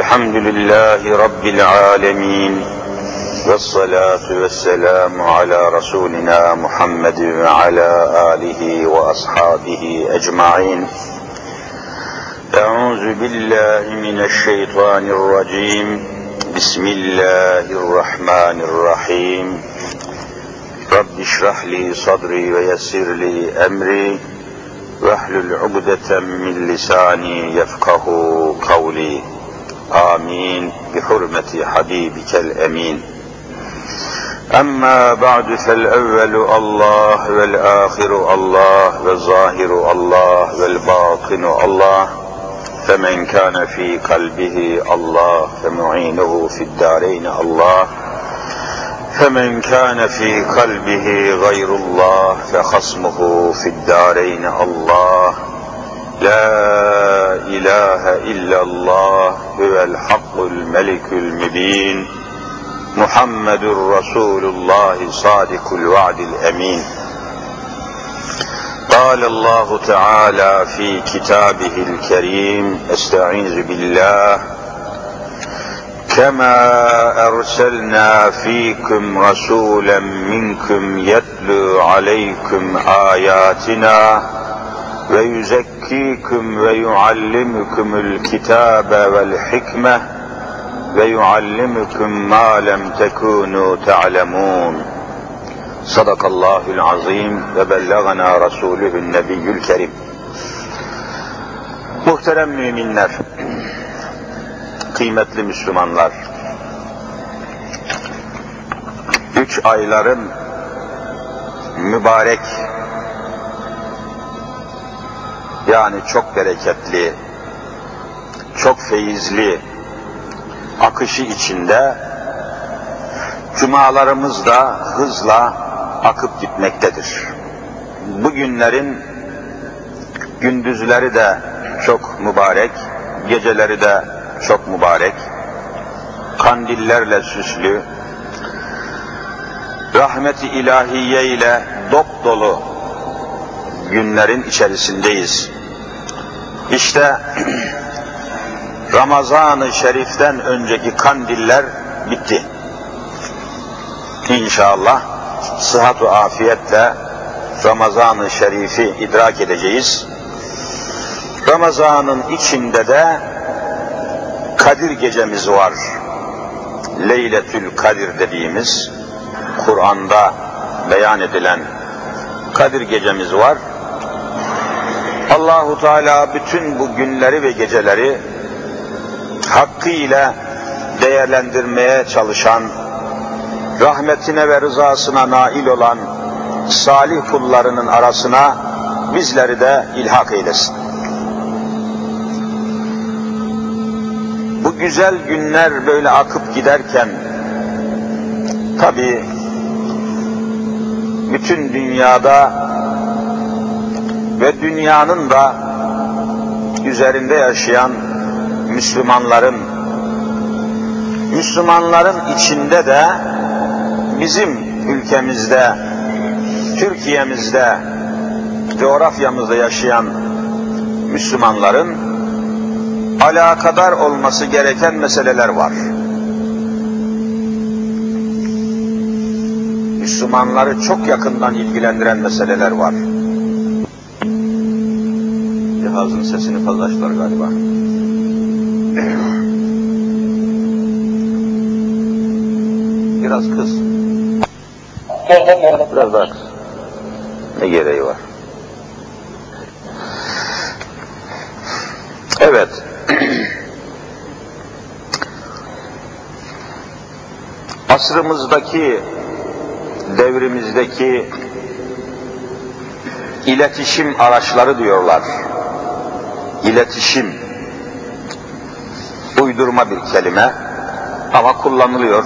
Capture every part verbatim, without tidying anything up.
Elhamdülillahi Rabbil alemin. Vessalatu vesselamu ala Resulina Muhammed ve ala alihi ve ashabihi ecmain. Euzu billahi mineşşeytanirracim. Bismillahirrahmanirrahim. Rabbi şrah li sadri ve yessir li emri vehlul ugdeten min lisani yefkahu kavli. Amin. Bi hurmeti habibikel emin. Amma ba'du fel evvelu Allah vel ahiru Allah ve zahiru Allah vel batinu Allah. Femen kana fi kalbihi Allah fe mu'inuhu fid dareyn Allah. Femen kana fi kalbihi gayrullah fe hasmuhu fid dareyn Allah. La ilahe illallah huvel hakkul melikul mübin. Muhammedur Resulullah sadikul va'dil emin. قال الله تعالى في كتابه الكريم استعيذ بالله كما أرسلنا فيكم رسولا منكم يتلو عليكم آياتنا ويزكيكم ويعلمكم الكتاب والحكمة ويعلمكم ما لم تكونوا تعلمون. Sadakallahul azim ve bellagana rasulühün nebiyyül kerim. Muhterem müminler, kıymetli Müslümanlar, üç ayların mübarek, yani çok bereketli, çok feyizli akışı içinde cumalarımız da hızla akıp gitmektedir. Bu günlerin gündüzleri de çok mübarek, geceleri de çok mübarek, kandillerle süslü, rahmet-i ilahiye ile dop dolu günlerin içerisindeyiz. İşte Ramazan-ı Şerif'ten önceki kandiller bitti. İnşallah sıhhat-ı afiyetle Ramazan-ı Şerif'i idrak edeceğiz. Ramazan'ın içinde de Kadir gecemiz var. Leyletül Kadir dediğimiz, Kur'an'da beyan edilen Kadir gecemiz var. Allahu Teala bütün bu günleri ve geceleri hakkıyla değerlendirmeye çalışan, rahmetine ve rızasına nail olan salih kullarının arasına bizleri de ilhak eylesin. Bu güzel günler böyle akıp giderken, tabi bütün dünyada ve dünyanın da üzerinde yaşayan Müslümanların, Müslümanların içinde de bizim ülkemizde, Türkiye'mizde, coğrafyamızda yaşayan Müslümanların alakadar olması gereken meseleler var. Müslümanları çok yakından ilgilendiren meseleler var. Cihazın sesini fazla açtılar galiba. Biraz kız. Biraz daha kız. Ne gereği var? Evet. Asrımızdaki, devrimizdeki iletişim araçları diyorlar. İletişim. Uydurma bir kelime ama kullanılıyor.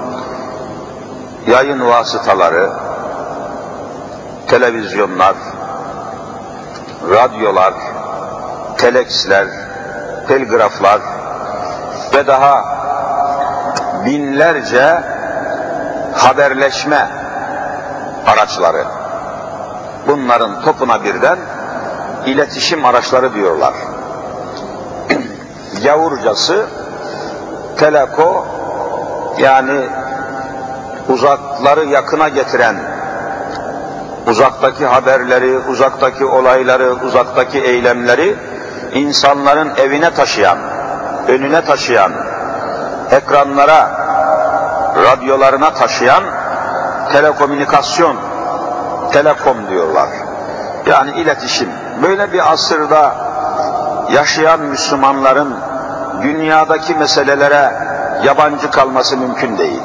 Yayın vasıtaları, televizyonlar, radyolar, teleksler, telgraflar ve daha binlerce haberleşme araçları. Bunların topuna birden iletişim araçları diyorlar. Gavurcası teleko, yani uzakları yakına getiren, uzaktaki haberleri, uzaktaki olayları, uzaktaki eylemleri insanların evine taşıyan, önüne taşıyan, ekranlara, radyolarına taşıyan telekomünikasyon, telekom diyorlar. Yani iletişim. Böyle bir asırda yaşayan Müslümanların dünyadaki meselelere yabancı kalması mümkün değil.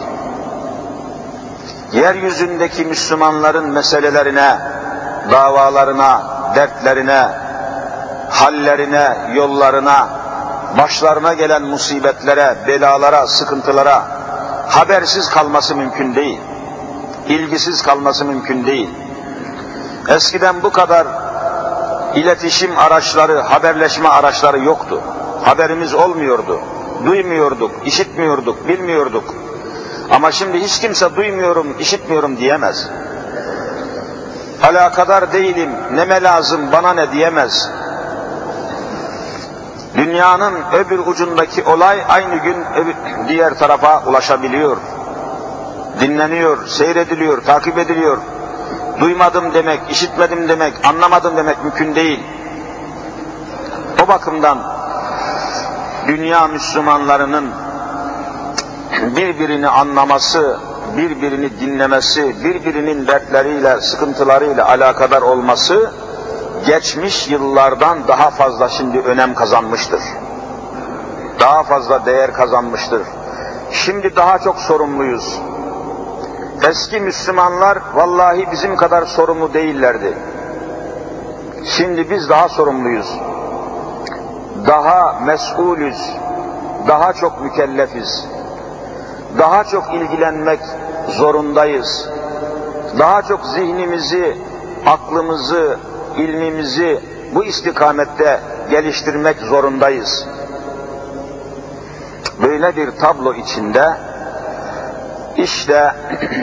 Yeryüzündeki Müslümanların meselelerine, davalarına, dertlerine, hallerine, yollarına, başlarına gelen musibetlere, belalara, sıkıntılara habersiz kalması mümkün değil. İlgisiz kalması mümkün değil. Eskiden bu kadar iletişim araçları, haberleşme araçları yoktu. Haberimiz olmuyordu. Duymuyorduk, işitmiyorduk, bilmiyorduk. Ama şimdi hiç kimse duymuyorum, işitmiyorum diyemez. Alakadar değilim, neme lazım, bana ne diyemez. Dünyanın öbür ucundaki olay aynı gün diğer tarafa ulaşabiliyor. Dinleniyor, seyrediliyor, takip ediliyor. Duymadım demek, işitmedim demek, anlamadım demek mümkün değil. O bakımdan dünya Müslümanlarının birbirini anlaması, birbirini dinlemesi, birbirinin dertleriyle, sıkıntılarıyla alakadar olması geçmiş yıllardan daha fazla şimdi önem kazanmıştır. Daha fazla değer kazanmıştır. Şimdi daha çok sorumluyuz. Eski Müslümanlar vallahi bizim kadar sorumlu değillerdi. Şimdi biz daha sorumluyuz. Daha mesulüz. Daha çok mükellefiz. Daha çok ilgilenmek zorundayız. Daha çok zihnimizi, aklımızı, ilmimizi bu istikamette geliştirmek zorundayız. Böyle bir tablo içinde işte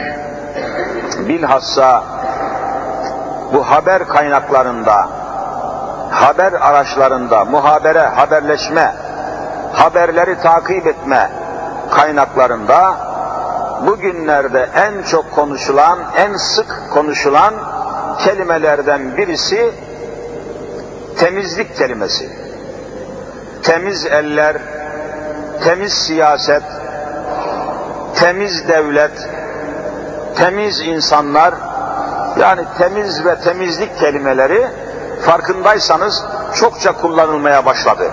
bilhassa bu haber kaynaklarında, haber araçlarında, muhabere, haberleşme, haberleri takip etme kaynaklarında bugünlerde en çok konuşulan, en sık konuşulan kelimelerden birisi temizlik kelimesi. Temiz eller, temiz siyaset, temiz devlet, temiz insanlar, yani temiz ve temizlik kelimeleri farkındaysanız çokça kullanılmaya başladı.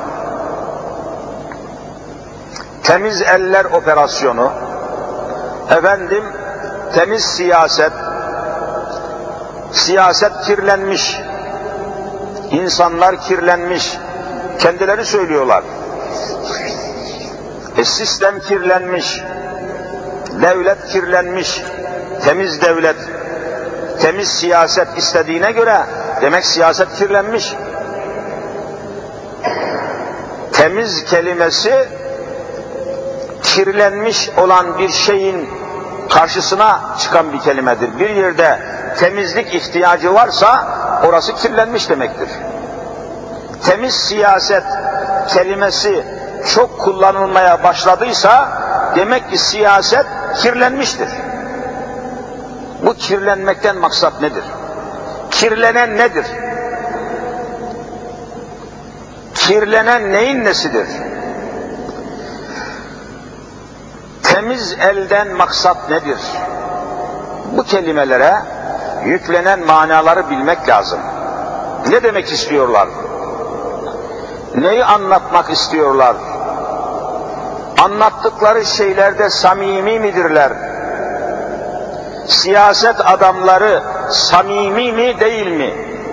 Temiz eller operasyonu, efendim temiz siyaset, siyaset kirlenmiş, insanlar kirlenmiş, kendileri söylüyorlar. E, sistem kirlenmiş, devlet kirlenmiş, temiz devlet, temiz siyaset istediğine göre demek siyaset kirlenmiş. Temiz kelimesi kirlenmiş olan bir şeyin karşısına çıkan bir kelimedir. Bir yerde temizlik ihtiyacı varsa orası kirlenmiş demektir. Temiz siyaset kelimesi çok kullanılmaya başladıysa demek ki siyaset kirlenmiştir. Bu kirlenmekten maksat nedir? Kirlenen nedir? Kirlenen neyin nesidir? Temiz elden maksat nedir? Bu kelimelere yüklenen manaları bilmek lazım. Ne demek istiyorlar? Neyi anlatmak istiyorlar? Anlattıkları şeylerde samimi midirler? Siyaset adamları samimi mi değil mi?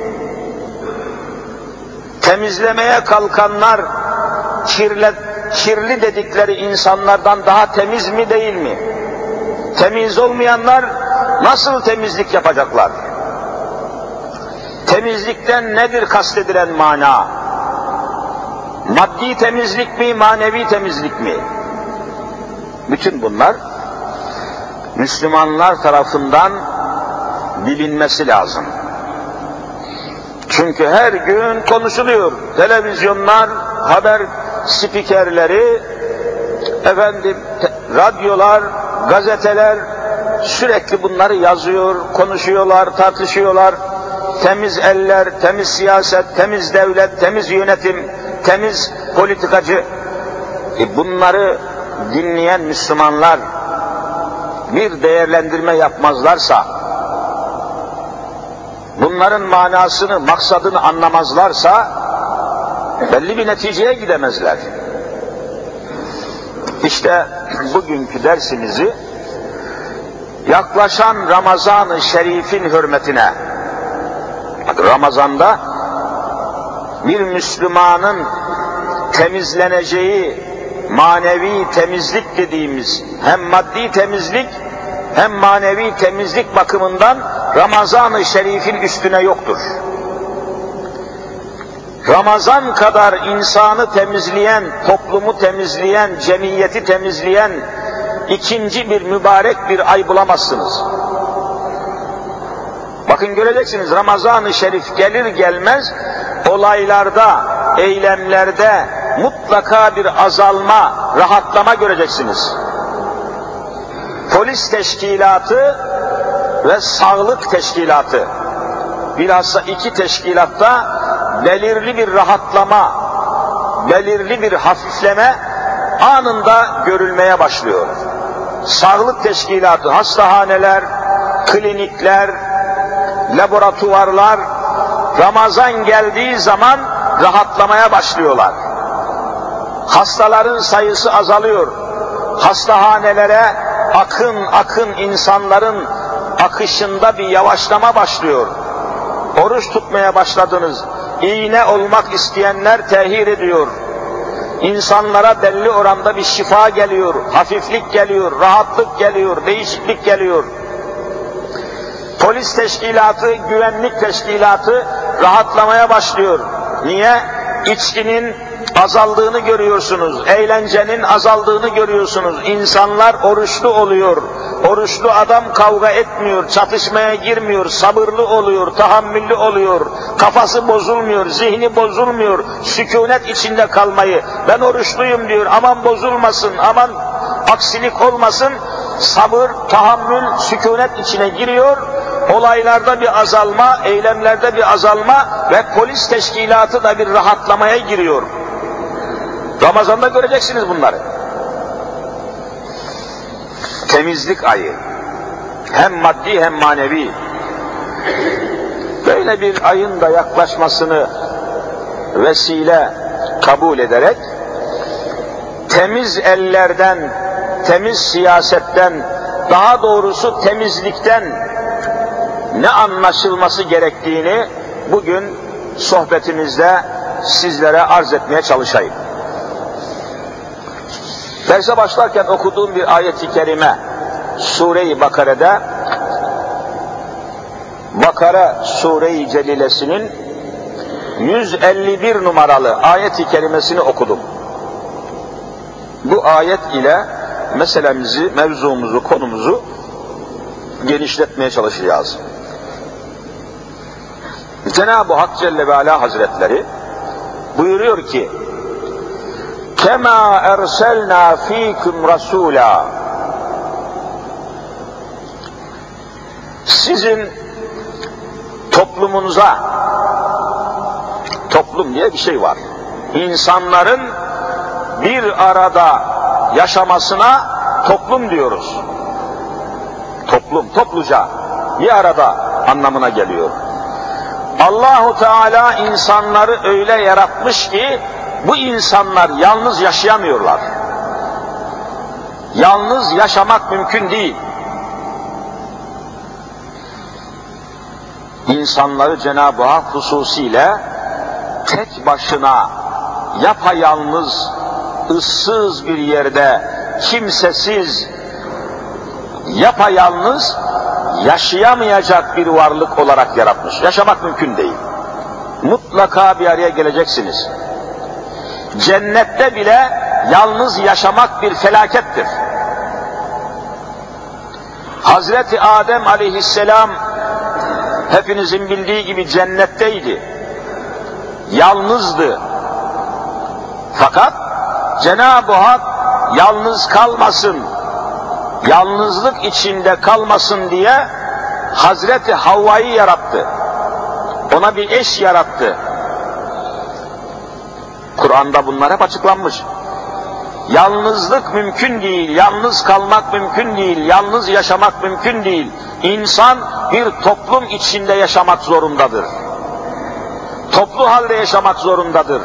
Temizlemeye kalkanlar kirle, kirli dedikleri insanlardan daha temiz mi değil mi? Temiz olmayanlar nasıl temizlik yapacaklar? Temizlikten nedir kastedilen mana? Maddi temizlik mi, manevi temizlik mi? Bütün bunlar Müslümanlar tarafından bilinmesi lazım. Çünkü her gün konuşuluyor. Televizyonlar, haber spikerleri efendim te, radyolar, gazeteler sürekli bunları yazıyor, konuşuyorlar, tartışıyorlar. Temiz eller, temiz siyaset, temiz devlet, temiz yönetim, temiz politikacı. E bunları dinleyen Müslümanlar bir değerlendirme yapmazlarsa, bunların manasını, maksadını anlamazlarsa belli bir neticeye gidemezler. İşte bugünkü dersimizi yaklaşan Ramazan-ı Şerif'in hürmetine, Ramazan'da bir Müslümanın temizleneceği manevi temizlik dediğimiz hem maddi temizlik hem manevi temizlik bakımından Ramazan-ı Şerif'in üstüne yoktur. Ramazan kadar insanı temizleyen, toplumu temizleyen, cemiyeti temizleyen ikinci bir mübarek bir ay bulamazsınız. Bakın göreceksiniz, Ramazan-ı Şerif gelir gelmez olaylarda, eylemlerde mutlaka bir azalma, rahatlama göreceksiniz. Polis teşkilatı ve sağlık teşkilatı, bilhassa iki teşkilatta belirli bir rahatlama, belirli bir hafifleme anında görülmeye başlıyor. Sağlık teşkilatı, hastahaneler, klinikler, laboratuvarlar Ramazan geldiği zaman rahatlamaya başlıyorlar. Hastaların sayısı azalıyor. Hastahanelere akın akın insanların akışında bir yavaşlama başlıyor. Oruç tutmaya başladınız. İğne olmak isteyenler tehir ediyor. İnsanlara belli oranda bir şifa geliyor, hafiflik geliyor, rahatlık geliyor, değişiklik geliyor. Polis teşkilatı, güvenlik teşkilatı rahatlamaya başlıyor. Niye? İçkinin azaldığını görüyorsunuz, eğlencenin azaldığını görüyorsunuz. İnsanlar oruçlu oluyor. Oruçlu adam kavga etmiyor, çatışmaya girmiyor, sabırlı oluyor, tahammüllü oluyor, kafası bozulmuyor, zihni bozulmuyor, sükunet içinde kalmayı, ben oruçluyum diyor, aman bozulmasın, aman aksilik olmasın, sabır, tahammül, sükunet içine giriyor. Olaylarda bir azalma, eylemlerde bir azalma ve polis teşkilatı da bir rahatlamaya giriyor. Ramazan'da göreceksiniz bunları. Temizlik ayı, hem maddi hem manevi. Böyle bir ayın da yaklaşmasını vesile kabul ederek, temiz ellerden, temiz siyasetten, daha doğrusu temizlikten ne anlaşılması gerektiğini bugün sohbetimizde sizlere arz etmeye çalışayım. Derse başlarken okuduğum bir ayet-i kerime, Sure-i Bakare'de, Bakara Sure-i Celilesinin yüz elli bir numaralı ayet-i kerimesini okudum. Bu ayet ile meselemizi, mevzumuzu, konumuzu genişletmeye çalışacağız. Cenab-ı Hak Celle ve Ala Hazretleri buyuruyor ki, Kema erselna fikum rasula. Sizin toplumunuza, toplum diye bir şey var. İnsanların bir arada yaşamasına toplum diyoruz. Toplum, topluca bir arada anlamına geliyor. Allahu Teala insanları öyle yaratmış ki bu insanlar yalnız yaşayamıyorlar. Yalnız yaşamak mümkün değil. İnsanları Cenab-ı Hak hususiyle tek başına, yapayalnız, ıssız bir yerde, kimsesiz, yapayalnız, yaşayamayacak bir varlık olarak yaratmış. Yaşamak mümkün değil. Mutlaka bir araya geleceksiniz. Cennette bile yalnız yaşamak bir felakettir. Hazreti Adem aleyhisselam hepinizin bildiği gibi cennetteydi. Yalnızdı. Fakat Cenab-ı Hak yalnız kalmasın, yalnızlık içinde kalmasın diye Hazreti Havva'yı yarattı. Ona bir eş yarattı. Kur'an'da bunlar hep açıklanmış. Yalnızlık mümkün değil, yalnız kalmak mümkün değil, yalnız yaşamak mümkün değil. İnsan bir toplum içinde yaşamak zorundadır. Toplu halde yaşamak zorundadır.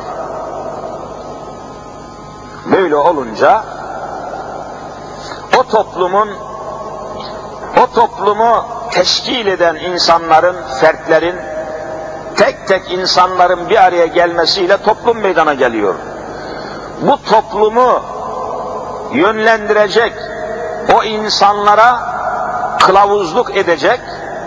Böyle olunca o toplumun, o toplumu teşkil eden insanların, fertlerin, tek tek insanların bir araya gelmesiyle toplum meydana geliyor. Bu toplumu yönlendirecek, o insanlara kılavuzluk edecek,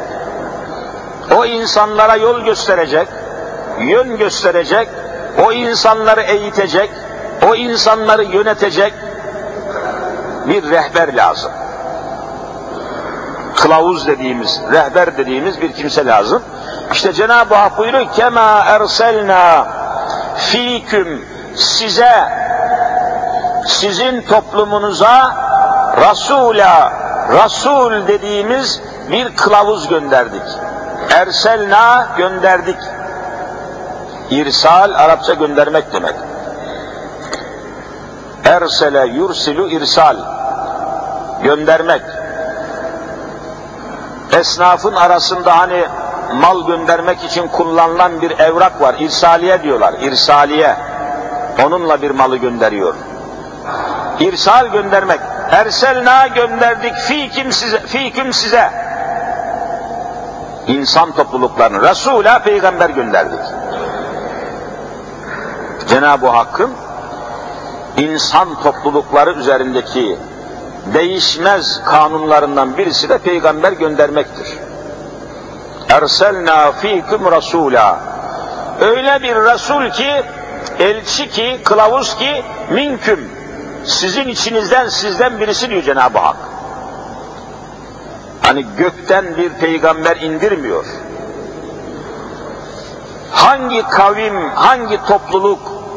o insanlara yol gösterecek, yön gösterecek, o insanları eğitecek, o insanları yönetecek bir rehber lazım. Kılavuz dediğimiz, rehber dediğimiz bir kimse lazım. İşte Cenab-ı Hak buyuruyor, kema erselna fiküm, size, sizin toplumunuza Rasûlâ, Rasul dediğimiz bir kılavuz gönderdik. Erselna, gönderdik. İrsal, Arapça göndermek demek. Ersele yursilu irsal, göndermek. Esnafın arasında hani mal göndermek için kullanılan bir evrak var, irsaliye diyorlar, irsaliye. Onunla bir malı gönderiyor. İrsal, göndermek. Erselna, gönderdik, fiküm size, fiküm size. İnsan topluluklarını, Resul'a peygamber gönderdik. Cenab-ı Hakk'ın insan toplulukları üzerindeki değişmez kanunlarından birisi de peygamber göndermektir. Erselna fiküm rasûlâ. Öyle bir Resul ki, elçi ki, kılavuz ki, minküm, sizin içinizden, sizden birisi diyor Cenab-ı Hak. Hani gökten bir peygamber indirmiyor. Hangi kavim, hangi topluluk,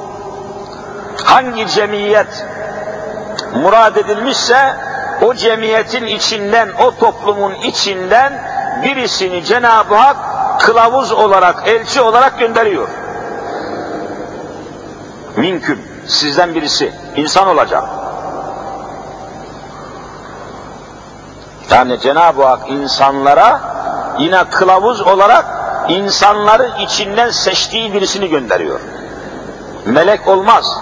hangi cemiyet murad edilmişse, o cemiyetin içinden, o toplumun içinden birisini Cenab-ı Hak kılavuz olarak, elçi olarak gönderiyor. Minküm, sizden birisi, insan olacak. Yani Cenab-ı Hak insanlara yine kılavuz olarak insanların içinden seçtiği birisini gönderiyor. Melek olmaz.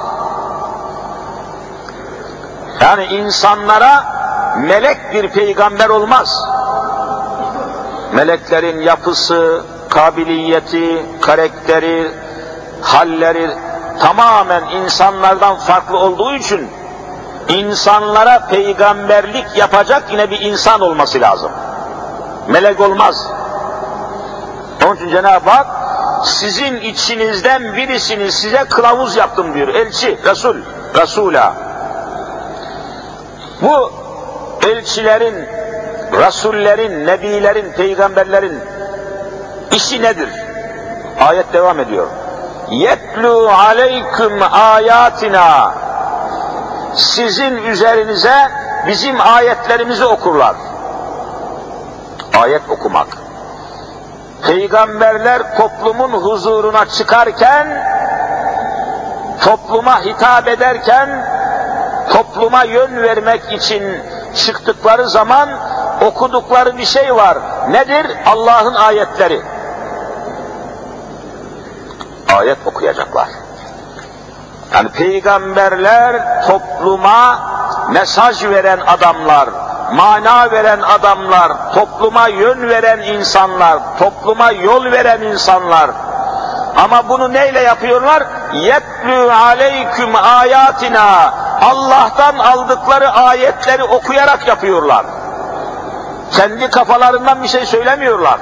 Yani insanlara melek bir peygamber olmaz. Meleklerin yapısı, kabiliyeti, karakteri, halleri tamamen insanlardan farklı olduğu için insanlara peygamberlik yapacak yine bir insan olması lazım. Melek olmaz. Onun için Cenab-ı Hak sizin içinizden birisini size kılavuz yaptım diyor. Elçi, Resul, Resul'a. Bu elçilerin, Rasullerin, Nebilerin, Peygamberlerin işi nedir? Ayet devam ediyor. Yetlu aleyküm ayatina. Sizin üzerinize bizim ayetlerimizi okurlar. Ayet okumak. Peygamberler toplumun huzuruna çıkarken, topluma hitap ederken, topluma yön vermek için çıktıkları zaman okudukları bir şey var. Nedir? Allah'ın ayetleri. Ayet okuyacaklar. Yani peygamberler topluma mesaj veren adamlar, mana veren adamlar, topluma yön veren insanlar, topluma yol veren insanlar. Ama bunu neyle yapıyorlar? Yetlü aleyküm ayatina. Allah'tan aldıkları ayetleri okuyarak yapıyorlar. Kendi kafalarından bir şey söylemiyorlar.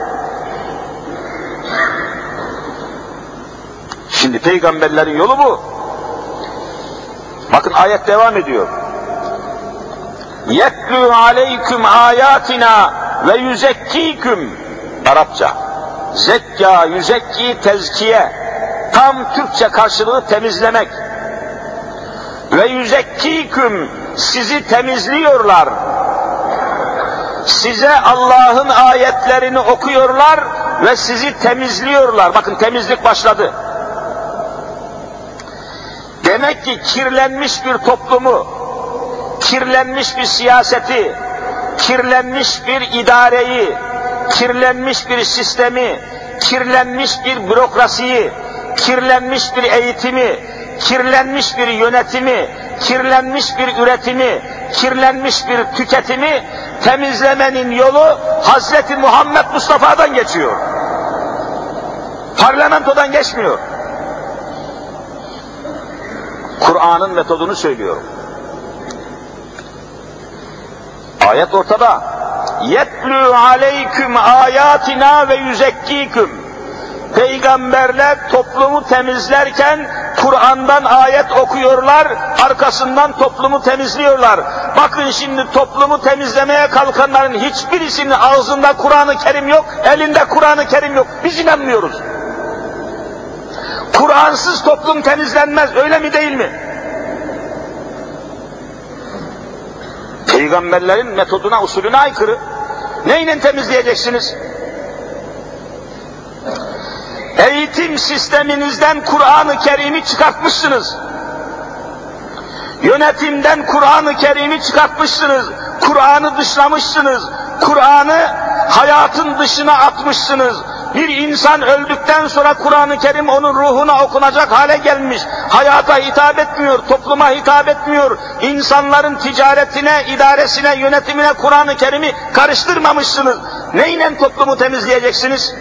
Şimdi peygamberlerin yolu bu. Bakın ayet devam ediyor. Yetlü aleyküm ayatina ve yüzekkiküm. Arapça. Zekka, yüzekki, tezkiye. Tam Türkçe karşılığı temizlemek. ve yüzekkîküm, sizi temizliyorlar. Size Allah'ın ayetlerini okuyorlar ve sizi temizliyorlar. Bakın, temizlik başladı. Demek ki kirlenmiş bir toplumu, kirlenmiş bir siyaseti, kirlenmiş bir idareyi, kirlenmiş bir sistemi, kirlenmiş bir bürokrasiyi, kirlenmiş bir eğitimi, kirlenmiş bir yönetimi, kirlenmiş bir üretimi, kirlenmiş bir tüketimi temizlemenin yolu Hazreti Muhammed Mustafa'dan geçiyor. Parlamentodan geçmiyor. Kur'an'ın metodunu söylüyorum. Ayet ortada. Yetlû aleyküm âyâtinâ ve yüzekkîküm. Peygamberler toplumu temizlerken Kur'an'dan ayet okuyorlar, arkasından toplumu temizliyorlar. Bakın şimdi toplumu temizlemeye kalkanların hiçbirisinin ağzında Kur'an-ı Kerim yok, elinde Kur'an-ı Kerim yok. Biz inanmıyoruz. Kur'ansız toplum temizlenmez, öyle mi değil mi? Peygamberlerin metoduna, usulüne aykırı. Neyle temizleyeceksiniz? Eğitim sisteminizden Kur'an-ı Kerim'i çıkartmışsınız. Yönetimden Kur'an-ı Kerim'i çıkartmışsınız. Kur'an'ı dışlamışsınız. Kur'an'ı hayatın dışına atmışsınız. Bir insan öldükten sonra Kur'an-ı Kerim onun ruhuna okunacak hale gelmiş. Hayata hitap etmiyor, topluma hitap etmiyor. İnsanların ticaretine, idaresine, yönetimine Kur'an-ı Kerim'i karıştırmamışsınız. Neyle toplumu temizleyeceksiniz?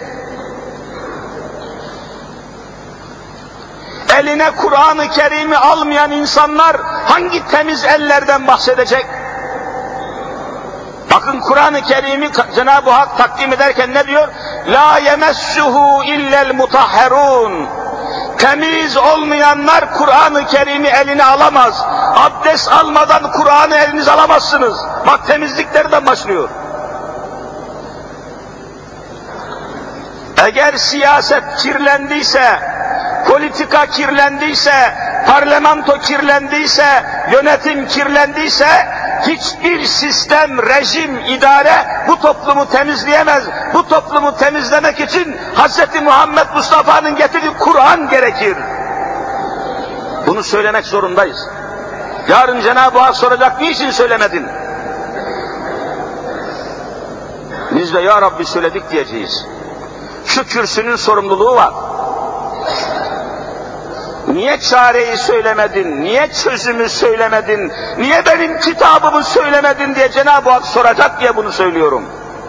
Eline Kur'an-ı Kerim'i almayan insanlar hangi temiz ellerden bahsedecek? Bakın Kur'an-ı Kerim'i Cenab-ı Hak takdim ederken ne diyor? La yemessuhu illel mutahherun. Temiz olmayanlar Kur'an-ı Kerim'i eline alamaz. Abdest almadan Kur'an'ı elinize alamazsınız. Bak, temizlik nereden başlıyor? Eğer siyaset kirlendiyse, politika kirlendiyse, parlamento kirlendiyse, yönetim kirlendiyse, hiçbir sistem, rejim, idare bu toplumu temizleyemez. Bu toplumu temizlemek için Hazreti Muhammed Mustafa'nın getirdiği Kur'an gerekir. Bunu söylemek zorundayız. Yarın Cenab-ı Hak soracak, niçin söylemedin? Biz de ya Rabbi söyledik diyeceğiz. Şu kürsünün sorumluluğu var. Niye çareyi söylemedin, niye çözümü söylemedin, niye benim kitabımı söylemedin diye Cenab-ı Hak soracak diye bunu söylüyorum.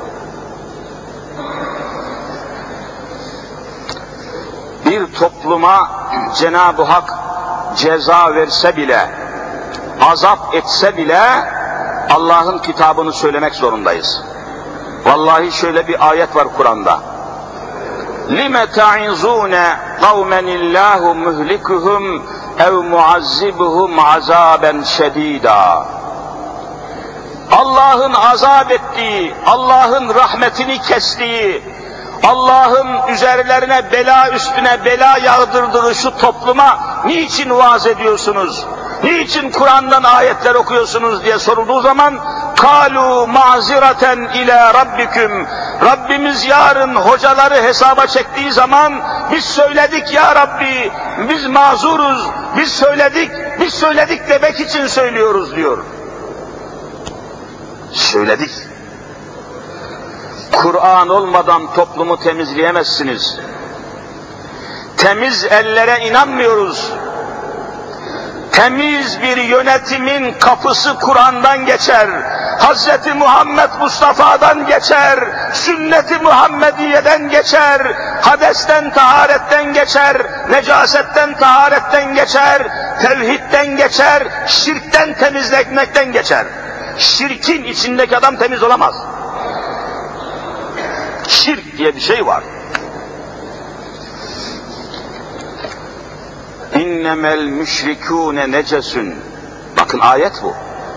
Bir topluma Cenab-ı Hak ceza verse bile, azap etse bile Allah'ın kitabını söylemek zorundayız. Vallahi şöyle bir ayet var Kur'an'da. لِمَ تَعِظُونَ قَوْمًا اللّٰهُ مُهْلِكُهُمْ اَوْ مُعَذِّبُهُمْ عَذَابًا شَد۪يدًا. Allah'ın azap ettiği, Allah'ın rahmetini kestiği, Allah'ın üzerlerine bela üstüne bela yağdırdığı şu topluma niçin vaaz ediyorsunuz? Niçin Kur'an'dan ayetler okuyorsunuz diye sorulduğu zaman kalu maziraten ila rabbiküm. Rabbimiz yarın hocaları hesaba çektiği zaman biz söyledik ya Rabbi, biz mazuruz, biz söyledik, biz söyledik demek için söylüyoruz diyor. Söyledik. Kur'an olmadan toplumu temizleyemezsiniz. Temiz ellere inanmıyoruz. Temiz bir yönetimin kapısı Kur'an'dan geçer. Hazreti Muhammed Mustafa'dan geçer. Sünnet-i Muhammediye'den geçer. Hadesten, taharetten geçer. Necasetten, taharetten geçer. Tevhidden geçer. Şirkten temizlenmekten geçer. Şirkin içindeki adam temiz olamaz. Şirk diye bir şey var. İnnemel müşrikûne necesun. Bakın ayet bu.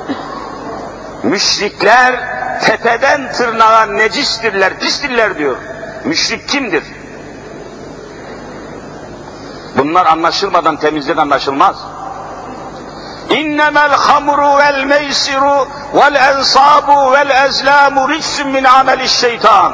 Müşrikler tepeden tırnağa necistirler, pistirler diyor. Müşrik kimdir? Bunlar anlaşılmadan temizlik anlaşılmaz. İnnemel hamru vel meysiru vel ensabu vel ezlamu rizsün min ameliş şeytan.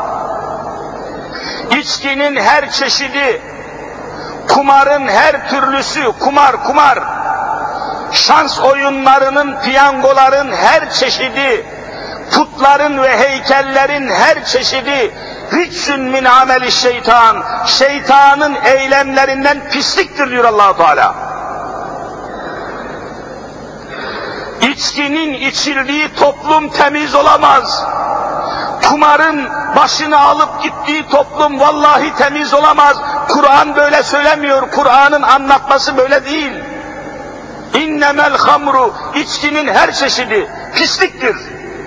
İçkinin her çeşidi, kumarın her türlüsü, kumar kumar, şans oyunlarının, piyangoların her çeşidi, putların ve heykellerin her çeşidi, rizsün min ameliş şeytan, şeytanın eylemlerinden pisliktir diyor Allah-u Teala. İçkinin içildiği toplum temiz olamaz. Kumarın başını alıp gittiği toplum vallahi temiz olamaz. Kur'an böyle söylemiyor, Kur'an'ın anlatması böyle değil. İnnemel hamru, içkinin her çeşidi pisliktir.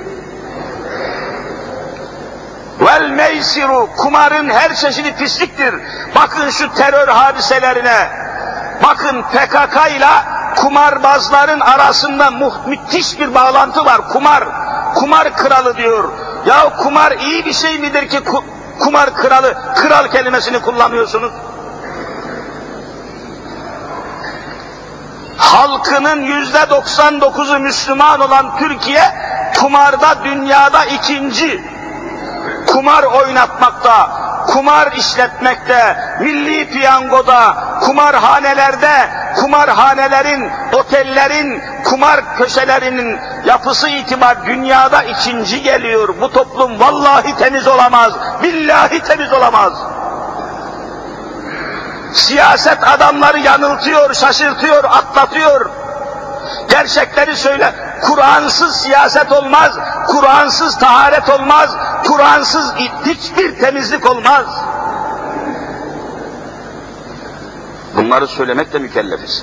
Vel meysiru, kumarın her çeşidi pisliktir. Bakın şu terör hadiselerine, bakın P K K ile kumarbazların arasında müthiş bir bağlantı var. Kumar, kumar kralı diyor. Ya kumar iyi bir şey midir ki kumar kralı, kral kelimesini kullanıyorsunuz? Halkının yüzde doksan dokuzu Müslüman olan Türkiye, kumarda dünyada ikinci. Kumar oynatmakta, kumar işletmekte, milli piyangoda, kumarhanelerde, kumarhanelerin, otellerin, kumar köşelerinin yapısı itibar dünyada ikinci geliyor. Bu toplum vallahi temiz olamaz, billahi temiz olamaz. Siyaset adamları yanıltıyor, şaşırtıyor, atlatıyor. Gerçekleri söyle. Kur'ansız siyaset olmaz, Kur'ansız taharet olmaz, Kur'ansız hiçbir temizlik olmaz. Bunları söylemekle mükellefiz.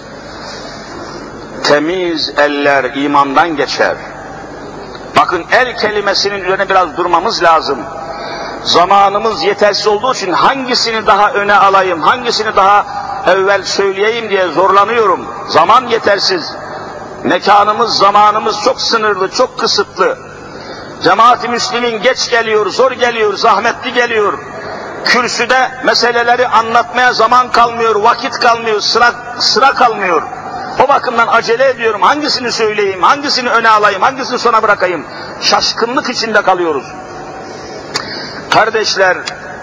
Temiz eller imandan geçer. Bakın el kelimesinin üzerine biraz durmamız lazım. Zamanımız yetersiz olduğu için hangisini daha öne alayım, hangisini daha evvel söyleyeyim diye zorlanıyorum. Zaman yetersiz. Mekanımız, zamanımız çok sınırlı, çok kısıtlı. Cemaat-i Müslümin geç geliyor, zor geliyor, zahmetli geliyor. Kürsüde meseleleri anlatmaya zaman kalmıyor, vakit kalmıyor, sıra, sıra kalmıyor. O bakımdan acele ediyorum. Hangisini söyleyeyim, hangisini öne alayım, hangisini sona bırakayım? Şaşkınlık içinde kalıyoruz. Kardeşler,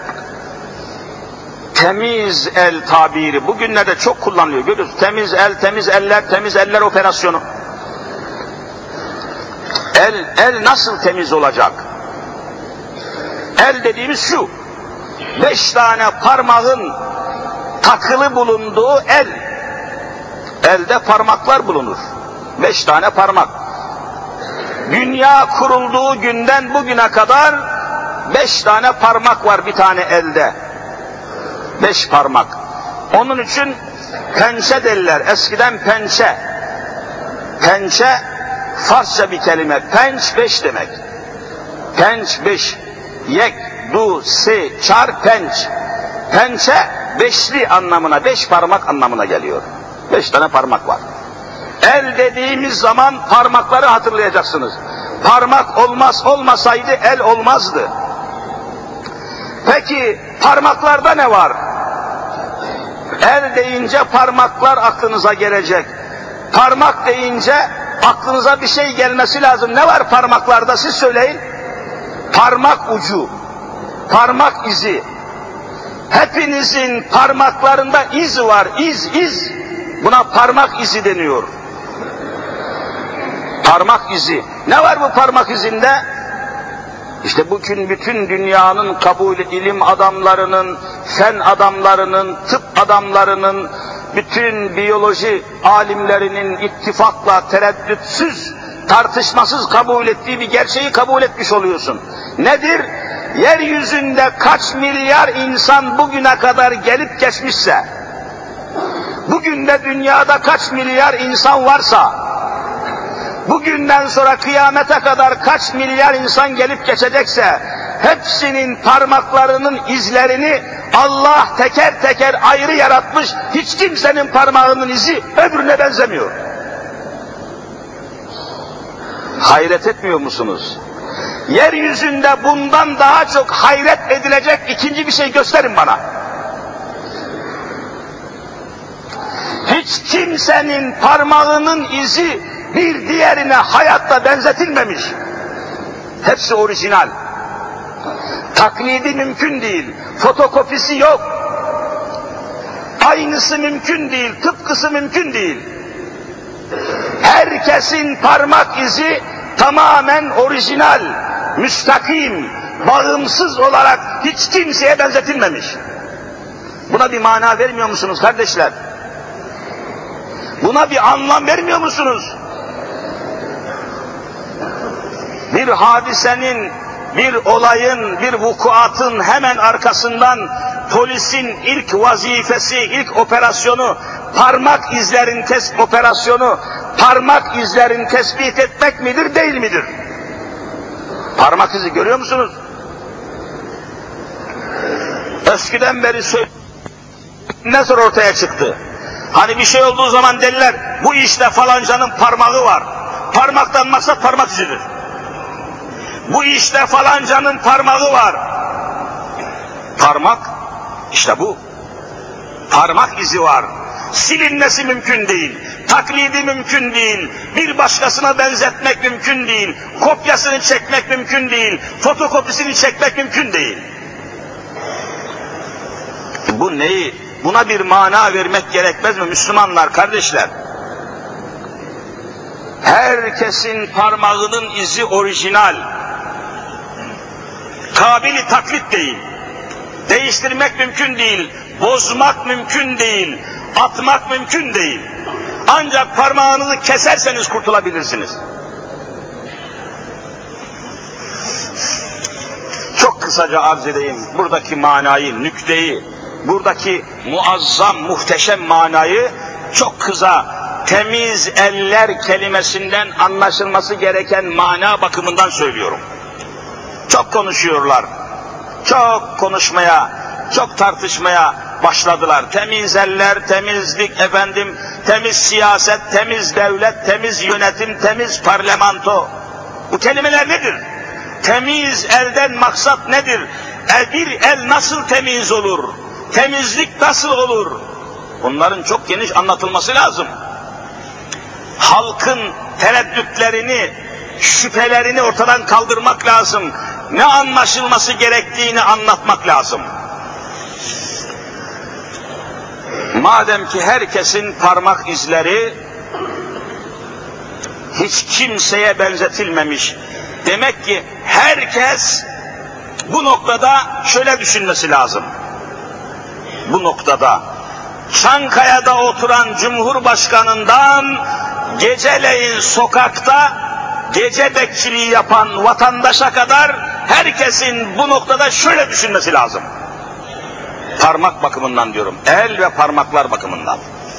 temiz el tabiri bugünlerde çok kullanılıyor. Görüyorsunuz, temiz el, temiz eller, temiz eller operasyonu. El, el nasıl temiz olacak? El dediğimiz şu, beş tane parmağın takılı bulunduğu el. Elde parmaklar bulunur. Beş tane parmak. Dünya kurulduğu günden bugüne kadar beş tane parmak var bir tane elde. Beş parmak. Onun için pençe derler. Eskiden pençe. Pençe Farsça bir kelime. Penç beş demek. Penç beş. Yek, du, se, çar, penç. Pençe beşli anlamına, beş parmak anlamına geliyor. Beş tane parmak var. El dediğimiz zaman parmakları hatırlayacaksınız. Parmak olmaz olmasaydı el olmazdı. Peki parmaklarda ne var? El deyince parmaklar aklınıza gelecek. Parmak deyince aklınıza bir şey gelmesi lazım. Ne var parmaklarda siz söyleyin? Parmak ucu, parmak izi. Hepinizin parmaklarında iz var, iz, iz. Buna parmak izi deniyor. Parmak izi. Ne var bu parmak izinde? İşte bugün bütün dünyanın kabul ilim adamlarının, fen adamlarının, tıp adamlarının, bütün biyoloji alimlerinin ittifakla, tereddütsüz, tartışmasız kabul ettiği bir gerçeği kabul etmiş oluyorsun. Nedir? Yeryüzünde kaç milyar insan bugüne kadar gelip geçmişse, bugün de dünyada kaç milyar insan varsa, bugünden sonra kıyamete kadar kaç milyar insan gelip geçecekse, hepsinin parmaklarının izlerini Allah teker teker ayrı yaratmış, hiç kimsenin parmağının izi öbürüne benzemiyor. Hayret etmiyor musunuz? Yeryüzünde bundan daha çok hayret edilecek ikinci bir şey gösterin bana. Hiç kimsenin parmağının izi bir diğerine hayatta benzetilmemiş. Hepsi orijinal. Taklidi mümkün değil. Fotokopisi yok. Aynısı mümkün değil. Tıpkısı mümkün değil. Herkesin parmak izi tamamen orijinal, müstakim, bağımsız olarak hiç kimseye benzetilmemiş. Buna bir mana vermiyor musunuz kardeşler? Buna bir anlam vermiyor musunuz? Bir hadisenin, bir olayın, bir vukuatın hemen arkasından polisin ilk vazifesi, ilk operasyonu, parmak izlerin tespit operasyonu, parmak izlerin tespit etmek midir, değil midir? Parmak izi görüyor musunuz? Eskiden beri söylüyorum, ne sonra ortaya çıktı? Hani bir şey olduğu zaman derler, bu işte falancanın parmağı var. Parmaktan maksat parmak izidir. Bu işte falancanın parmağı var. Parmak, işte bu. Parmak izi var. Silinmesi mümkün değil. Taklidi mümkün değil. Bir başkasına benzetmek mümkün değil. Kopyasını çekmek mümkün değil. Fotokopisini çekmek mümkün değil. Bu neyi? Buna bir mana vermek gerekmez mi Müslümanlar, kardeşler? Herkesin parmağının izi orijinal. Kabili taklit değil. Değiştirmek mümkün değil. Bozmak mümkün değil. Atmak mümkün değil. Ancak parmağınızı keserseniz kurtulabilirsiniz. Çok kısaca arz edeyim buradaki manayı, nükteyi, buradaki muazzam, muhteşem manayı çok kısa, temiz eller kelimesinden anlaşılması gereken mana bakımından söylüyorum. Çok konuşuyorlar, çok konuşmaya, çok tartışmaya başladılar. Temiz eller, temizlik efendim, temiz siyaset, temiz devlet, temiz yönetim, temiz parlamento. Bu kelimeler nedir? Temiz elden maksat nedir? E bir el nasıl temiz olur? Temizlik nasıl olur? Bunların çok geniş anlatılması lazım. Halkın tereddütlerini, şüphelerini ortadan kaldırmak lazım. Ne anlaşılması gerektiğini anlatmak lazım. Madem ki herkesin parmak izleri hiç kimseye benzetilmemiş, demek ki herkes bu noktada şöyle düşünmesi lazım. Bu noktada Çankaya'da oturan Cumhurbaşkanından geceleyin sokakta gece bekçiliği yapan vatandaşa kadar herkesin bu noktada şöyle düşünmesi lazım. Parmak bakımından diyorum, el ve parmaklar bakımından.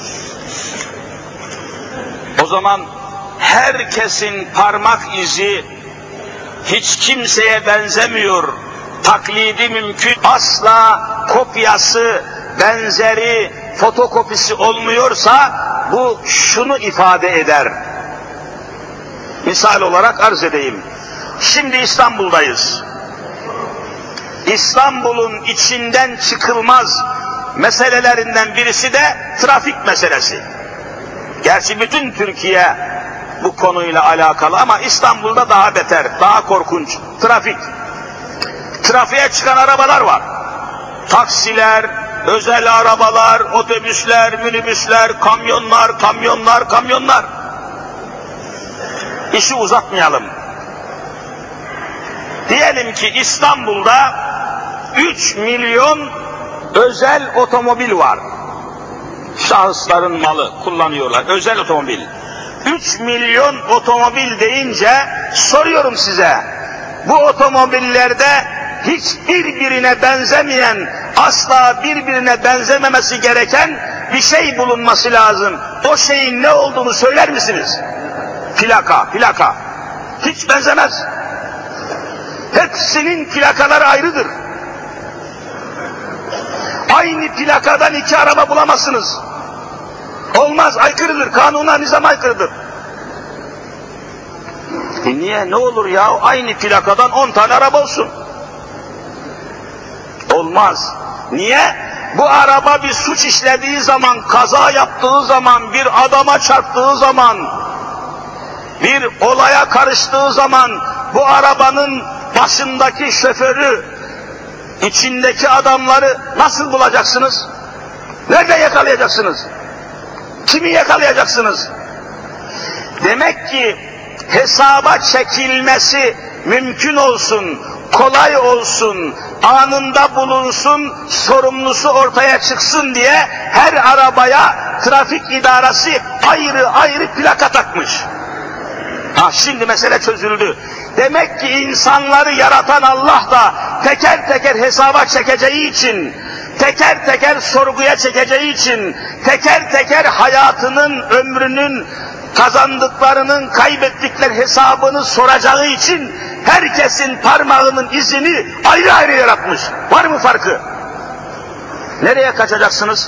O zaman herkesin parmak izi hiç kimseye benzemiyor, taklidi mümkün, asla kopyası, benzeri, fotokopisi olmuyorsa bu şunu ifade eder. Misal olarak arz edeyim. Şimdi İstanbul'dayız. İstanbul'un içinden çıkılmaz meselelerinden birisi de trafik meselesi. Gerçi bütün Türkiye bu konuyla alakalı ama İstanbul'da daha beter, daha korkunç. Trafik. Trafiğe çıkan arabalar var. Taksiler, özel arabalar, otobüsler, minibüsler, kamyonlar, kamyonlar, kamyonlar. İşi uzatmayalım. Diyelim ki İstanbul'da üç milyon özel otomobil var. Şahısların malı kullanıyorlar, özel otomobil. üç milyon otomobil deyince soruyorum size, bu otomobillerde hiçbirbirine benzemeyen, asla birbirine benzememesi gereken bir şey bulunması lazım. O şeyin ne olduğunu söyler misiniz? Plaka, plaka. Hiç benzemez. Hepsinin plakaları ayrıdır. Aynı plakadan iki araba bulamazsınız. Olmaz, aykırıdır. Kanuna, nizama aykırıdır. E niye? Ne olur ya? Aynı plakadan on tane araba olsun. Olmaz. Niye? bu araba bir suç işlediği zaman, kaza yaptığı zaman, bir adama çarptığı zaman, bir olaya karıştığı zaman bu arabanın başındaki şoförü, içindeki adamları nasıl bulacaksınız? Nerede yakalayacaksınız? Kimi yakalayacaksınız? Demek ki hesaba çekilmesi mümkün olsun, kolay olsun, anında bulunsun, sorumlusu ortaya çıksın diye her arabaya trafik idaresi ayrı ayrı plaka takmış. Ha, şimdi mesele çözüldü. Demek ki insanları yaratan Allah da teker teker hesaba çekeceği için, teker teker sorguya çekeceği için, teker teker hayatının, ömrünün, kazandıklarının, kaybettikleri hesabını soracağı için herkesin parmağının izini ayrı ayrı yaratmış. Var mı farkı? Nereye kaçacaksınız?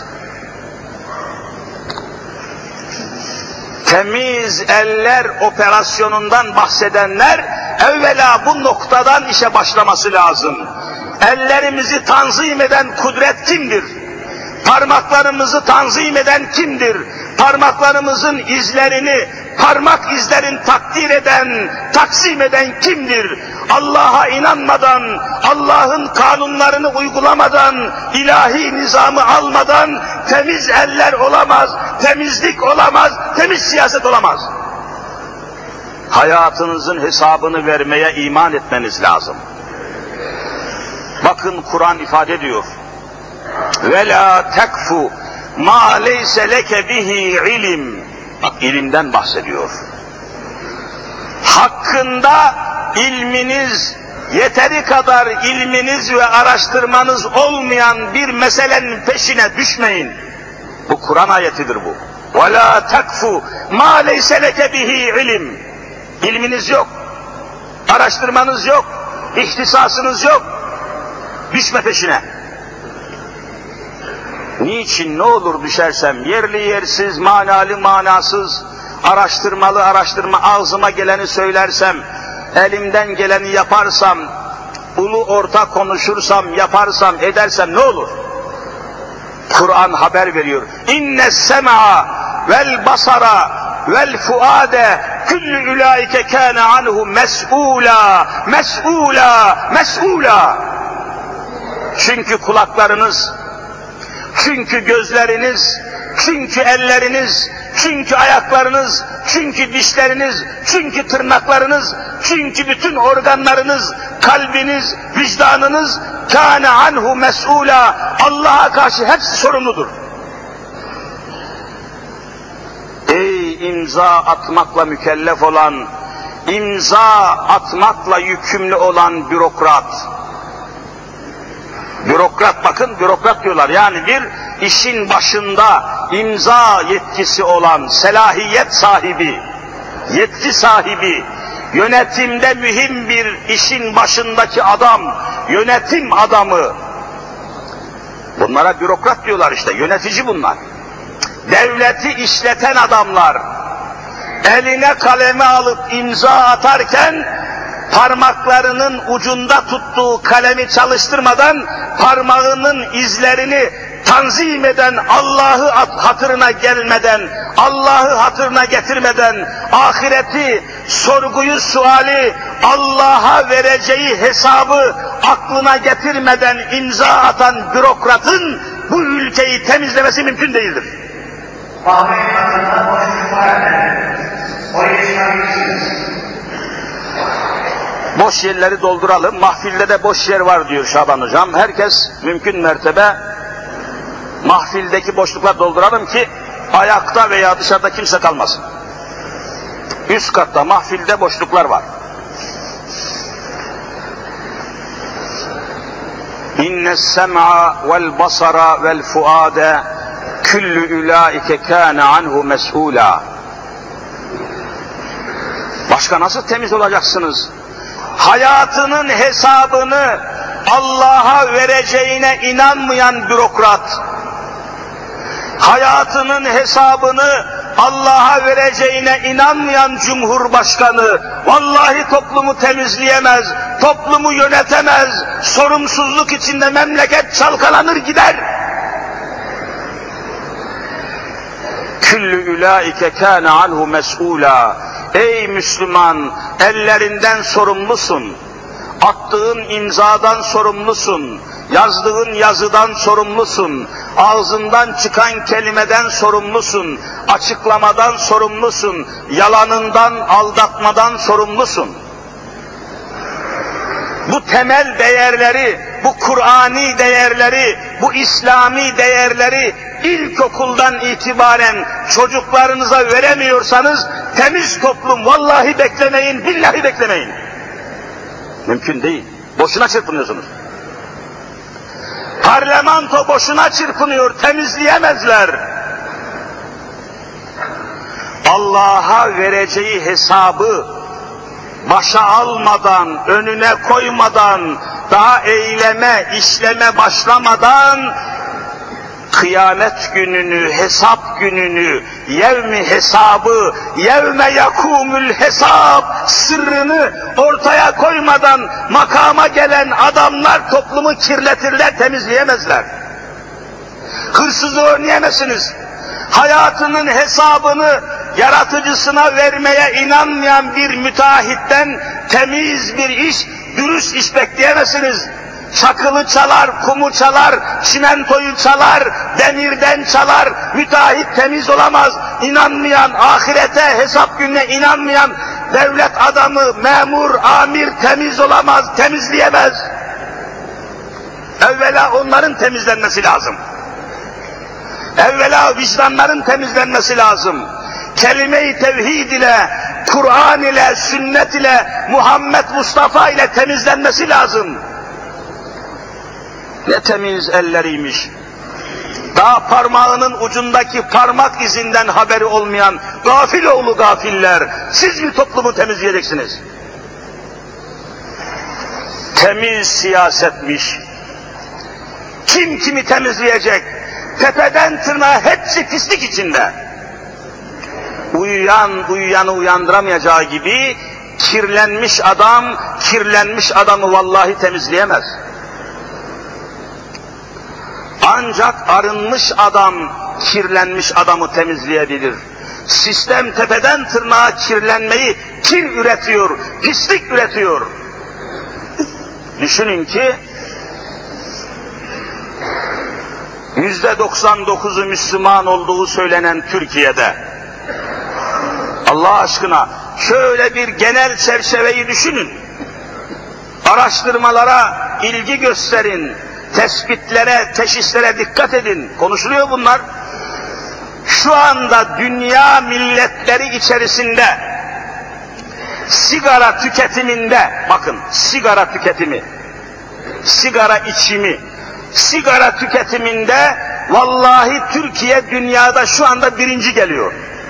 Temiz eller operasyonundan bahsedenler evvela bu noktadan işe başlaması lazım. Ellerimizi tanzim eden kudret kimdir? Parmaklarımızı tanzim eden kimdir? Parmaklarımızın izlerini, parmak izlerini takdir eden, taksim eden kimdir? Allah'a inanmadan, Allah'ın kanunlarını uygulamadan, ilahi nizamı almadan temiz eller olamaz, temizlik olamaz, temiz siyaset olamaz. Hayatınızın hesabını vermeye iman etmeniz lazım. Bakın Kur'an ifade ediyor. وَلَا تَكْفُ مَا لَيْسَ لَكَ بِهِ ilim. Bak, ilimden bahsediyor. Hakkında ilminiz, yeteri kadar ilminiz ve araştırmanız olmayan bir meselenin peşine düşmeyin. Bu Kur'an ayetidir bu. وَلَا تَكْفُ مَا لَيْسَ لَكَ بِهِ ilim. İlminiz yok, araştırmanız yok, ihtisasınız yok. Düşme peşine. Niçin, ne olur düşersem, yerli yersiz, manalı manasız, araştırmalı araştırma, ağzıma geleni söylersem, elimden geleni yaparsam, ulu orta konuşursam, yaparsam, edersem ne olur? Kur'an haber veriyor. İnne sem'a vel basara vel fuade küllü ulaike kâne anhu mes'ûlâ, mes'ûlâ, mes'ûlâ. Çünkü kulaklarınız, çünkü gözleriniz, çünkü elleriniz, çünkü ayaklarınız, çünkü dişleriniz, çünkü tırnaklarınız, çünkü bütün organlarınız, kalbiniz, vicdanınız kâne anhu mes'ûlâ. Allah'a karşı hepsi sorumludur. Ey imza atmakla mükellef olan, imza atmakla yükümlü olan bürokrat. Bürokrat, bakın bürokrat diyorlar. Yani bir işin başında imza yetkisi olan, selahiyet sahibi, yetki sahibi, yönetimde mühim bir işin başındaki adam, yönetim adamı. Bunlara bürokrat diyorlar işte, yönetici bunlar. Devleti işleten adamlar. Eline kalemi alıp imza atarken parmaklarının ucunda tuttuğu kalemi çalıştırmadan parmağının izlerini tanzim eden, Allah'ı hatırına gelmeden, Allah'ı hatırına getirmeden, ahireti, sorguyu, suali, Allah'a vereceği hesabı aklına getirmeden imza atan bürokratın bu ülkeyi temizlemesi mümkün değildir. Boş yerleri dolduralım, mahfilde de boş yer var diyor Şaban Hocam. Herkes mümkün mertebe mahfildeki boşluklar dolduralım ki ayakta veya dışarıda kimse kalmasın. Üst katta mahfilde boşluklar var. İnne sem'a vel basara vel fuade küllü ulaike kâne anhu mes'ûlâ. Başka nasıl temiz olacaksınız? Hayatının hesabını Allah'a vereceğine inanmayan bürokrat, hayatının hesabını Allah'a vereceğine inanmayan cumhurbaşkanı, vallahi toplumu temizleyemez, toplumu yönetemez, sorumsuzluk içinde memleket çalkalanır gider. Küllü ulaike kâne anhu mes'ûlâ. Ey Müslüman, ellerinden sorumlusun. Attığın imzadan sorumlusun. Yazdığın yazıdan sorumlusun. Ağzından çıkan kelimeden sorumlusun. Açıklamadan sorumlusun. Yalanından, aldatmadan sorumlusun. Bu temel değerleri, bu Kur'ani değerleri, bu İslami değerleri ilkokuldan itibaren çocuklarınıza veremiyorsanız temiz toplum vallahi beklemeyin, billahi beklemeyin. Mümkün değil. Boşuna çırpınıyorsunuz. Parlamento boşuna çırpınıyor, temizleyemezler. Allah'a vereceği hesabı başa almadan, önüne koymadan, daha eyleme, işleme başlamadan kıyamet gününü, hesap gününü, yevmi hesabı, yevme yakumül hesap sırrını ortaya koymadan makama gelen adamlar toplumu kirletirler, temizleyemezler. Hırsızlığı önleyemezsiniz. Hayatının hesabını yaratıcısına vermeye inanmayan bir müteahhitten temiz bir iş, dürüst iş bekleyemezsiniz. Çakılı çalar, kumu çalar, çimentoyu çalar, demirden çalar, müteahhit temiz olamaz. İnanmayan, ahirete, hesap gününe inanmayan devlet adamı, memur, amir temiz olamaz, temizleyemez. Evvela onların temizlenmesi lazım. Evvela vicdanların temizlenmesi lazım. Kelime-i tevhid ile, Kur'an ile, sünnet ile, Muhammed Mustafa ile temizlenmesi lazım. Ne temiz elleriymiş. Daha parmağının ucundaki parmak izinden haberi olmayan gafil oğlu gafiller. Siz mi toplumu temizleyeceksiniz? Temiz siyasetmiş. Kim kimi temizleyecek? Tepeden tırnağa hepsi pislik içinde. Uyuyan uyuyanı uyandıramayacağı gibi kirlenmiş adam, kirlenmiş adamı vallahi temizleyemez. Ancak arınmış adam, kirlenmiş adamı temizleyebilir. Sistem tepeden tırnağa kirlenmeyi, kir üretiyor, pislik üretiyor. Düşünün ki, yüzde doksan dokuzu Müslüman olduğu söylenen Türkiye'de, Allah aşkına şöyle bir genel çerçeveyi düşünün. Araştırmalara ilgi gösterin. Tespitlere, teşhislere dikkat edin. Konuşuluyor bunlar. Şu anda dünya milletleri içerisinde sigara tüketiminde, bakın sigara tüketimi, sigara içimi, sigara tüketiminde vallahi Türkiye dünyada şu anda birinci geliyor.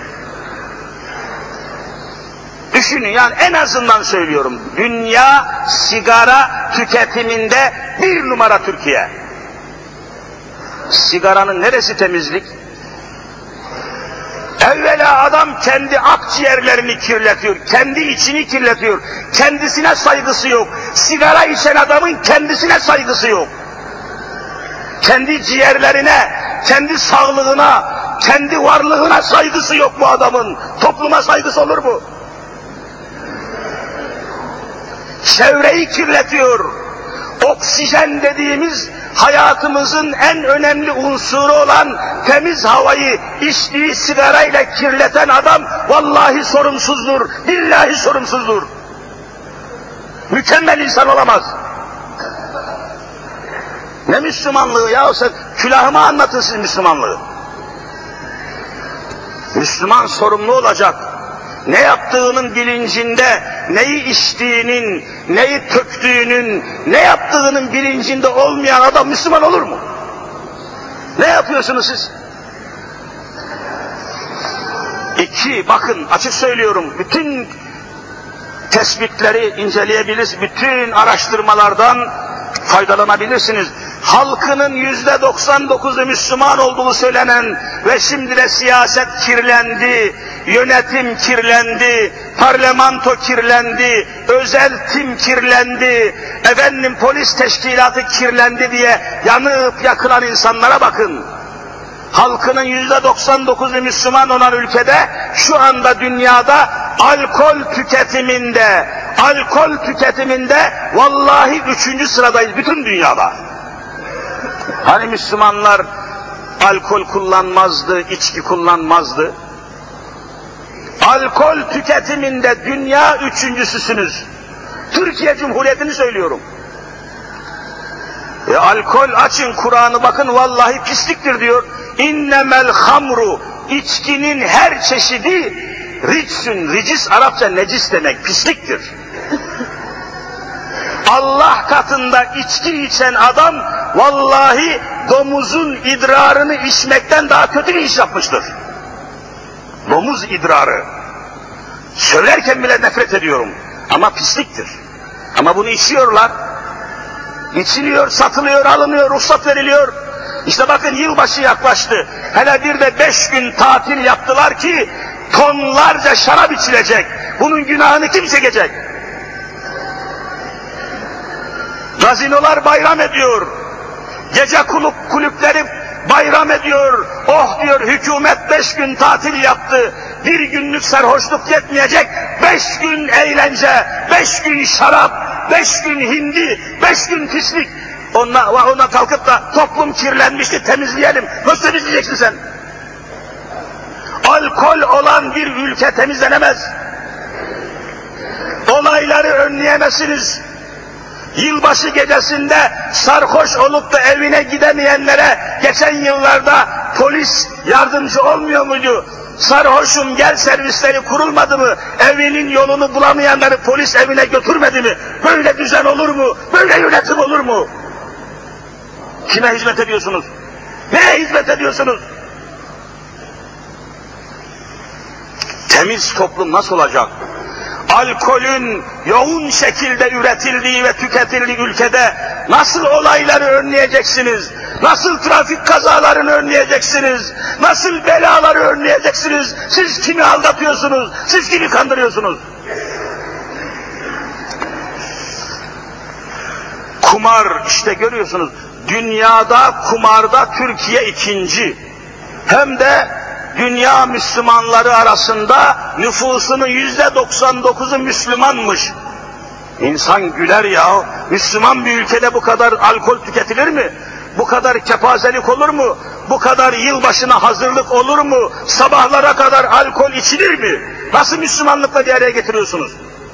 Düşünün, yani en azından söylüyorum, dünya sigara tüketiminde bir numara Türkiye. Sigaranın neresi temizlik? Evvela adam kendi akciğerlerini kirletiyor, kendi içini kirletiyor, kendisine saygısı yok. Sigara içen adamın kendisine saygısı yok. Kendi ciğerlerine, kendi sağlığına, kendi varlığına saygısı yok bu adamın. Topluma saygısı olur mu? Çevreyi kirletiyor. Oksijen dediğimiz hayatımızın en önemli unsuru olan temiz havayı içtiği sigarayla kirleten adam vallahi sorumsuzdur, billahi sorumsuzdur. Mükemmel insan olamaz. Ne Müslümanlığı ya, sen külahıma anlatın siz Müslümanlığı. Müslüman sorumlu olacak. Ne yaptığının bilincinde, neyi içtiğinin, neyi töktüğünün, ne yaptığının bilincinde olmayan adam Müslüman olur mu? Ne yapıyorsunuz siz? İki, bakın açık söylüyorum, bütün tespitleri inceleyebilirsiniz, bütün araştırmalardan faydalanabilirsiniz. Halkının yüzde doksan dokuzu Müslüman olduğu söylenen ve şimdi de siyaset kirlendi, yönetim kirlendi, parlamento kirlendi, özel tim kirlendi, efendim polis teşkilatı kirlendi diye yanıp yakılan insanlara bakın. halkının yüzde doksan dokuzu Müslüman olan ülkede şu anda dünyada alkol tüketiminde, alkol tüketiminde vallahi üçüncü sıradayız bütün dünyada. Hani Müslümanlar alkol kullanmazdı, içki kullanmazdı? Alkol tüketiminde dünya üçüncüsüsünüz. Türkiye Cumhuriyeti'ni söylüyorum. E, alkol açın Kur'an'ı bakın vallahi pisliktir diyor. İnnemel hamru, içkinin her çeşidi ricsün, ricis Arapça necis demek, pisliktir. Allah katında içki içen adam vallahi domuzun idrarını içmekten daha kötü bir iş yapmıştır. Domuz idrarı. Söylerken bile nefret ediyorum. Ama pisliktir. Ama bunu içiyorlar. İçiliyor, satılıyor, alınıyor, ruhsat veriliyor. İşte bakın yılbaşı yaklaştı. Hele bir de beş gün tatil yaptılar ki tonlarca şarap içilecek. Bunun günahını kim çekecek? Gazinolar bayram ediyor. Gece kulüp, kulüpleri bayram ediyor. Oh diyor hükümet beş gün tatil yaptı. Bir günlük sarhoşluk yetmeyecek. Beş gün eğlence, beş gün şarap, beş gün hindi, beş gün pislik. Ona, ona kalkıp da toplum kirlenmişti temizleyelim. Nasıl temizleyeceksin sen? Alkol olan bir ülke temizlenemez. Olayları önleyemezsiniz. Yılbaşı gecesinde sarhoş olup da evine gidemeyenlere geçen yıllarda polis yardımcı olmuyor muydu? Sarhoşum gel servisleri kurulmadı mı? Evinin yolunu bulamayanları polis evine götürmedi mi? Böyle düzen olur mu? Böyle yönetim olur mu? Kime hizmet ediyorsunuz? Neye hizmet ediyorsunuz? Temiz toplum nasıl olacak? Alkolün yoğun şekilde üretildiği ve tüketildiği ülkede nasıl olayları önleyeceksiniz? Nasıl trafik kazalarını önleyeceksiniz? Nasıl belaları önleyeceksiniz? Siz kimi aldatıyorsunuz? Siz kimi kandırıyorsunuz? Kumar, işte görüyorsunuz. Dünyada kumarda Türkiye ikinci. Hem de dünya Müslümanları arasında nüfusunun yüzde doksan dokuzu Müslümanmış. İnsan güler ya. Müslüman bir ülkede bu kadar alkol tüketilir mi? Bu kadar kepazelik olur mu? Bu kadar yılbaşına hazırlık olur mu? Sabahlara kadar alkol içilir mi? Nasıl Müslümanlıkla bir araya getiriyorsunuz?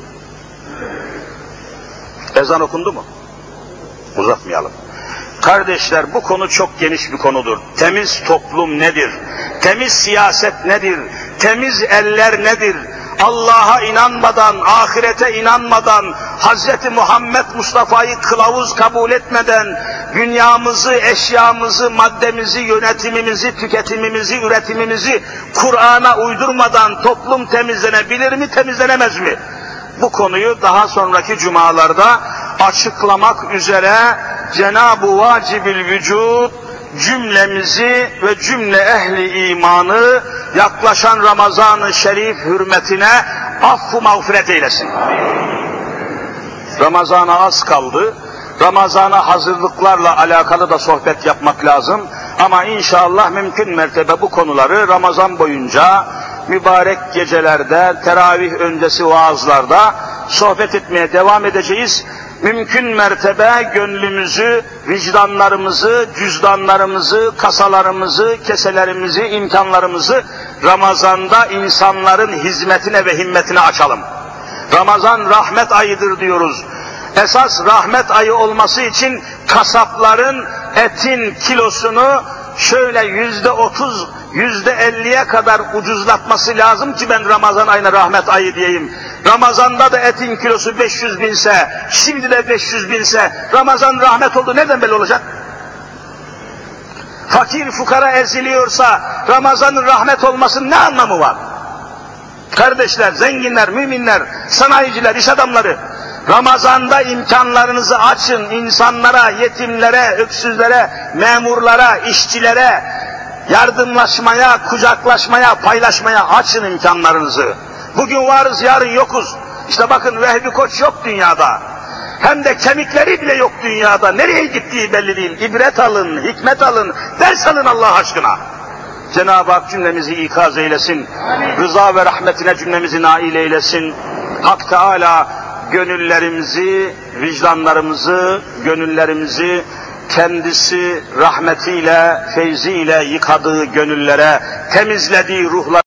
Ezan okundu mu? Uzatmayalım. Kardeşler, bu konu çok geniş bir konudur. Temiz toplum nedir? Temiz siyaset nedir? Temiz eller nedir? Allah'a inanmadan, ahirete inanmadan, Hazreti Muhammed Mustafa'yı kılavuz kabul etmeden, dünyamızı, eşyamızı, maddemizi, yönetimimizi, tüketimimizi, üretimimizi Kur'an'a uydurmadan toplum temizlenebilir mi, temizlenemez mi? Bu konuyu daha sonraki cumalarda açıklamak üzere Cenab-ı Vacibül Vücud cümlemizi ve cümle ehli imanı yaklaşan Ramazan-ı Şerif hürmetine affı mağfiret eylesin. Ramazan'a az kaldı. Ramazan'a hazırlıklarla alakalı da sohbet yapmak lazım. Ama inşallah mümkün mertebe bu konuları Ramazan boyunca mübarek gecelerde, teravih öncesi vaazlarda sohbet etmeye devam edeceğiz. Mümkün mertebe gönlümüzü, vicdanlarımızı, cüzdanlarımızı, kasalarımızı, keselerimizi, imkanlarımızı Ramazan'da insanların hizmetine ve himmetine açalım. Ramazan rahmet ayıdır diyoruz. Esas rahmet ayı olması için kasapların etin kilosunu şöyle yüzde otuz, yüzde elliye kadar ucuzlatması lazım ki ben Ramazan ayına rahmet ayı diyeyim. Ramazan'da da etin kilosu beş yüz binse, şimdi de beş yüz binse, Ramazan rahmet oldu, neden böyle olacak? Fakir fukara eziliyorsa Ramazan'ın rahmet olmasının ne anlamı var? Kardeşler, zenginler, müminler, sanayiciler, iş adamları, Ramazan'da imkanlarınızı açın, insanlara, yetimlere, öksüzlere, memurlara, işçilere, yardımlaşmaya, kucaklaşmaya, paylaşmaya açın imkanlarınızı. Bugün varız, yarın yokuz. İşte bakın Vehbi Koç yok dünyada. Hem de kemikleri bile yok dünyada. Nereye gittiği belli değil. İbret alın, hikmet alın, ders alın Allah aşkına. Cenab-ı Hak cümlemizi ikaz eylesin. Rıza ve rahmetine cümlemizi nail eylesin. Hak Teâlâ gönüllerimizi, vicdanlarımızı, gönüllerimizi kendisi rahmetiyle, feyziyle yıkadığı gönüllere, temizlediği ruhlara